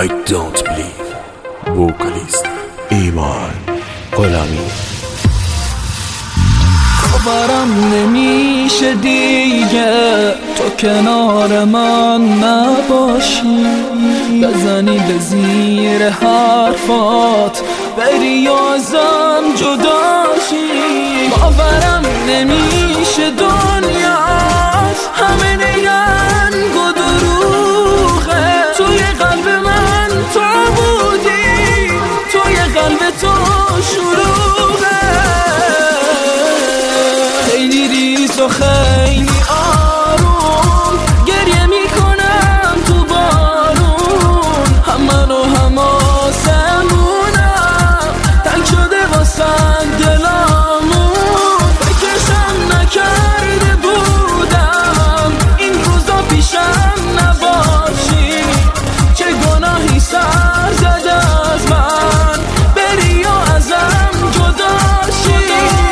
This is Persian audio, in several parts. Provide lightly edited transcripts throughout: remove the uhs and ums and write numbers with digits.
I don't believe. vocalist ایمان غلامی. باورم نمیشه دیگه تو کنار من نباشی، بزنی به زیر حرفات بری و ازم جداشی. باورم نمیشه دنیاست همه نگنگ و دروغه، توی قلب من تو بودی، توی قلب تو شروعه. خیلی ریز و خیلی آروم گریه میکنم تو بارون، هم من و هم آسمونم تنگ شده واسه دلامون. فکرشم نکرده بودم این روزا پیشم نباشی، چه گناهی سر زده از من بری و ازم جداشی.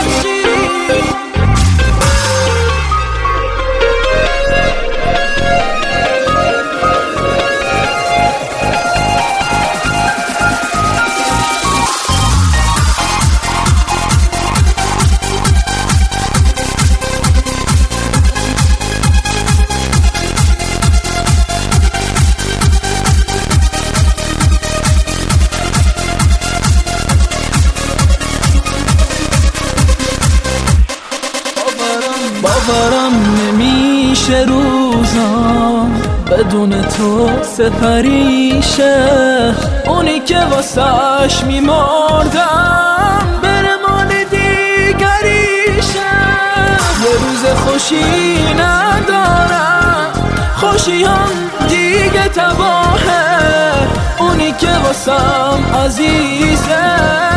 باورم نمیشه روزا بدون تو سپریشه، اونی که واسش میمردم بره مال دیگریشه. یه روز خوشی ندارم، خوشی هم دیگه تباهه، اونی که واسم عزیزه